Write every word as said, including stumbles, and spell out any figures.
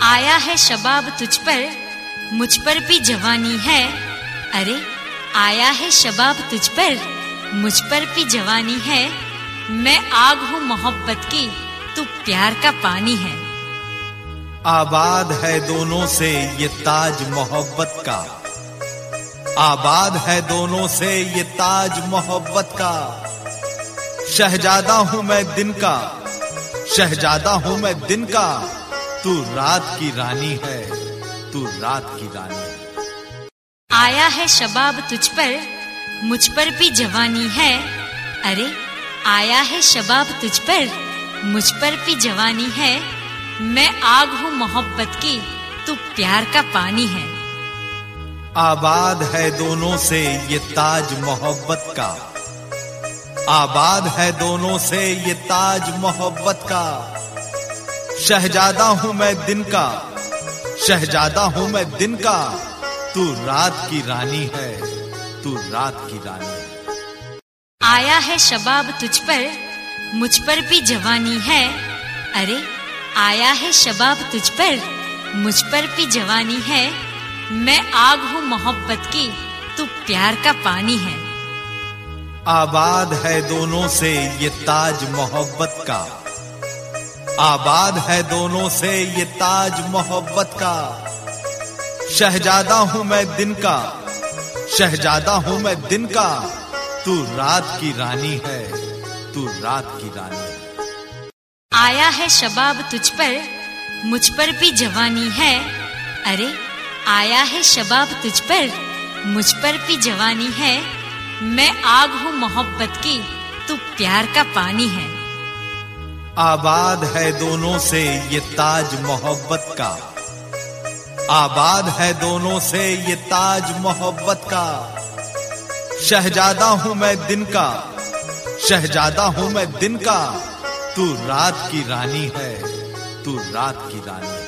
आया है शबाब तुझ पर, मुझ पर भी जवानी है। अरे आया है शबाब तुझ पर, मुझ पर भी जवानी है। मैं आग हूँ मोहब्बत की, तू प्यार का पानी है। आबाद है दोनों से ये ताज मोहब्बत का, आबाद है दोनों से ये ताज मोहब्बत का। शहजादा हूँ मैं दिन का, शहजादा हूँ मैं दिन का, तू रात की रानी है, तू रात की रानी है। आया है शबाब तुझ पर, मुझ पर भी जवानी है। अरे आया है शबाब तुझ पर, मुझ पर भी जवानी है। मैं आग हूँ मोहब्बत की, तू प्यार का पानी है। आबाद है दोनों से ये ताज मोहब्बत का, आबाद है दोनों से ये ताज मोहब्बत का। शहजादा हूँ मैं दिन का, शहजादा हूँ मैं दिन का, तू रात की रानी है, तू रात की रानी है। आया है शबाब तुझ पर, मुझ पर भी जवानी है। अरे आया है शबाब तुझ पर, मुझ पर भी जवानी है। मैं आग हूँ मोहब्बत की, तू प्यार का पानी है। आबाद है दोनों से ये ताज मोहब्बत का, आबाद है दोनों से ये ताज मोहब्बत का। शहजादा हूँ मैं दिन का, शहजादा हूँ मैं दिन का, तू रात की रानी है, तू रात की रानी है। आया है शबाब तुझ पर, मुझ पर भी जवानी है। अरे आया है शबाब तुझ पर, मुझ पर भी जवानी है। मैं आग हूँ मोहब्बत की, तू प्यार का पानी है। आबाद है दोनों से ये ताज मोहब्बत का, आबाद है दोनों से ये ताज मोहब्बत का। शहजादा हूँ मैं दिन का, शहजादा हूँ मैं दिन का, तू रात की रानी है, तू रात की रानी है।